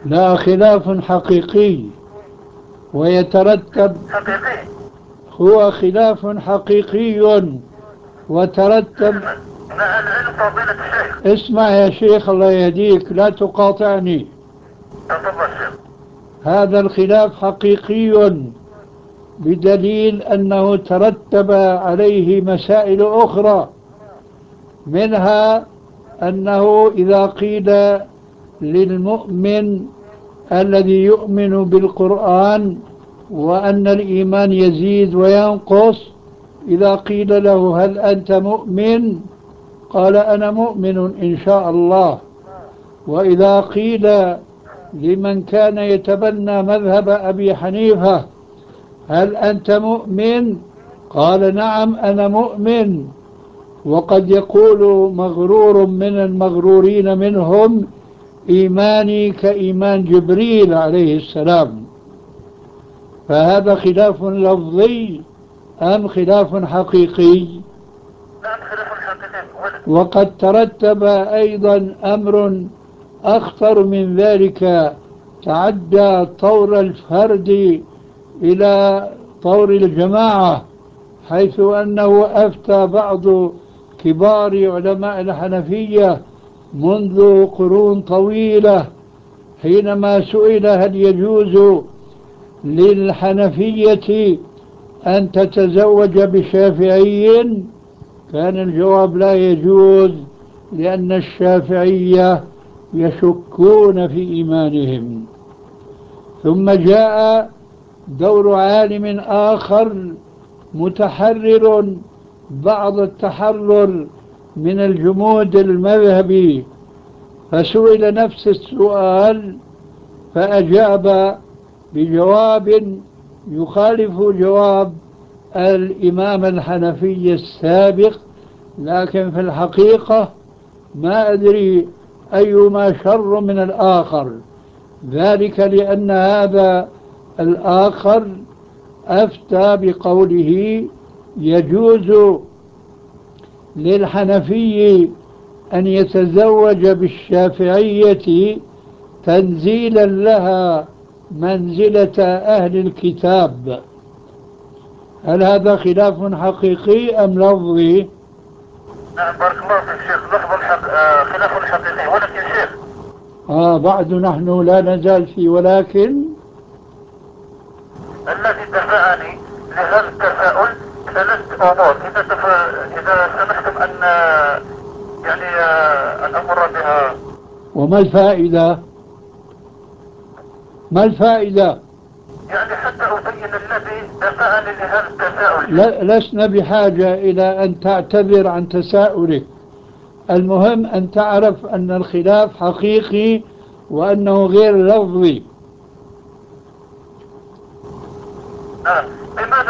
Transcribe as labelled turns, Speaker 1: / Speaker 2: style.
Speaker 1: لا، خلاف حقيقي ويترتب.
Speaker 2: حقيقي.
Speaker 1: هو خلاف حقيقي وترتب.
Speaker 2: علما، مع العلم فضيلة الشيخ.
Speaker 1: اسمع يا شيخ، الله يهديك، لا تقاطعني.
Speaker 2: تفضل شيخ.
Speaker 1: هذا الخلاف حقيقي بدليل أنه ترتب عليه مسائل أخرى، منها أنه إذا قيل للمؤمن الذي يؤمن بالقرآن وأن الإيمان يزيد وينقص، إذا قيل له هل أنت مؤمن؟ قال أنا مؤمن إن شاء الله. وإذا قيل لمن كان يتبنى مذهب أبي حنيفة هل أنت مؤمن؟ قال نعم أنا مؤمن. وقد يقول مغرور من المغرورين منهم إيماني كإيمان جبريل عليه السلام. فهذا خلاف لفظي أم خلاف حقيقي؟
Speaker 2: نعم، خلاف حقيقي.
Speaker 1: وقد ترتب أيضا أمر أخطر من ذلك، تعدى طور الفرد إلى طور الجماعة، حيث أنه أفتى بعض كبار علماء الحنفية منذ قرون طويلة حينما سئل هل يجوز للحنفية أن تتزوج بشافعي، كان الجواب لا يجوز، لأن الشافعية يشكون في إيمانهم. ثم جاء دور عالم آخر متحرر بعض التحرر من الجمود المذهبي، فسئل نفس السؤال فأجاب بجواب يخالف جواب الإمام الحنفي السابق، لكن في الحقيقة ما أدري أيما شر من الآخر، ذلك لأن هذا الآخر أفتى بقوله يجوز للحنفي أن يتزوج بالشافعية تنزيلا لها منزلة أهل الكتاب. هل هذا خلاف حقيقي أم لفظي؟
Speaker 2: نعم، بارك الله فيك شيخ. لفظ خلاف حقيقي، ولكن شيخ.
Speaker 1: بعد نحن لا نزال في ولكن.
Speaker 2: الذي دفعني لهذا التساؤل ثلاث امور، اذا سمحتم ان يعني ان امر بها.
Speaker 1: وما الفائدة؟ ما الفائدة؟
Speaker 2: يعني حتى ابين الذي دفعني لهذا التساؤل.
Speaker 1: لسنا بحاجة إلى أن تعتذر عن تساؤلك، المهم أن تعرف أن الخلاف حقيقي وأنه غير لفظي.